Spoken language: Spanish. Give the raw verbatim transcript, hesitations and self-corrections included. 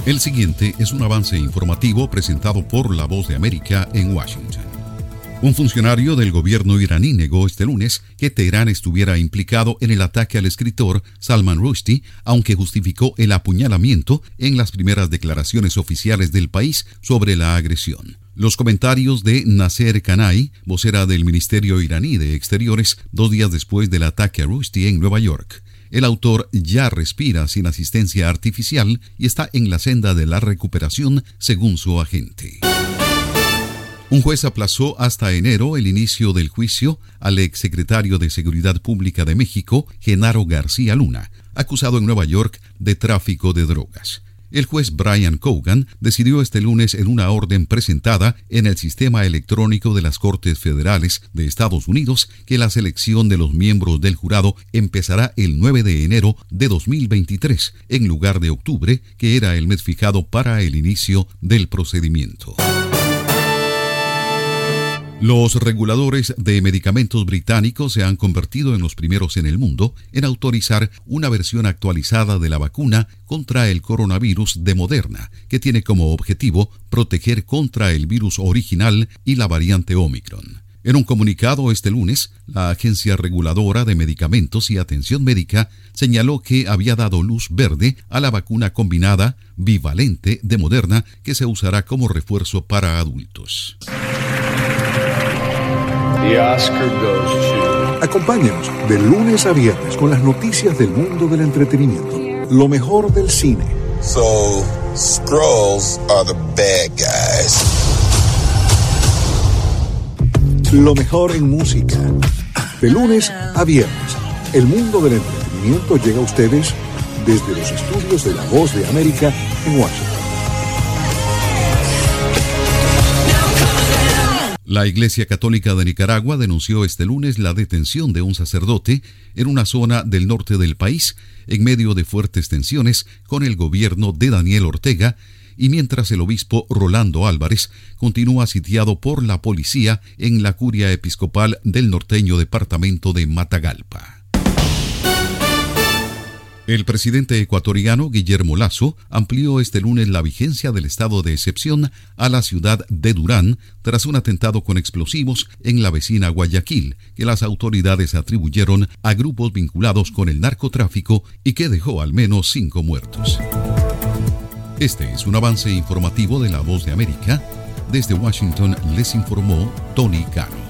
El siguiente es un avance informativo presentado por La Voz de América en Washington. Un funcionario del gobierno iraní negó este lunes que Teherán estuviera implicado en el ataque al escritor Salman Rushdie, aunque justificó el apuñalamiento en las primeras declaraciones oficiales del país sobre la agresión. Los comentarios de Nasser Kanai, vocera del Ministerio iraní de Exteriores, dos días después del ataque a Rushdie en Nueva York. El autor ya respira sin asistencia artificial y está en la senda de la recuperación, según su agente. Un juez aplazó hasta enero el inicio del juicio al exsecretario de Seguridad Pública de México, Genaro García Luna, acusado en Nueva York de tráfico de drogas. El juez Brian Cogan decidió este lunes en una orden presentada en el sistema electrónico de las Cortes Federales de Estados Unidos que la selección de los miembros del jurado empezará el nueve de enero de dos mil veintitrés, en lugar de octubre, que era el mes fijado para el inicio del procedimiento. Los reguladores de medicamentos británicos se han convertido en los primeros en el mundo en autorizar una versión actualizada de la vacuna contra el coronavirus de Moderna, que tiene como objetivo proteger contra el virus original y la variante Omicron. En un comunicado este lunes, la Agencia Reguladora de Medicamentos y Atención Médica señaló que había dado luz verde a la vacuna combinada bivalente de Moderna, que se usará como refuerzo para adultos. The Oscar goes to... Acompáñanos de lunes a viernes con las noticias del mundo del entretenimiento. Lo mejor del cine. So, Skrulls are the bad guys. Lo mejor en música. De lunes a viernes, el mundo del entretenimiento llega a ustedes desde los estudios de La Voz de América en Washington. La Iglesia Católica de Nicaragua denunció este lunes la detención de un sacerdote en una zona del norte del país en medio de fuertes tensiones con el gobierno de Daniel Ortega y mientras el obispo Rolando Álvarez continúa sitiado por la policía en la curia episcopal del norteño departamento de Matagalpa. El presidente ecuatoriano Guillermo Lasso amplió este lunes la vigencia del estado de excepción a la ciudad de Durán tras un atentado con explosivos en la vecina Guayaquil, que las autoridades atribuyeron a grupos vinculados con el narcotráfico y que dejó al menos cinco muertos. Este es un avance informativo de La Voz de América. Desde Washington les informó Tony Cano.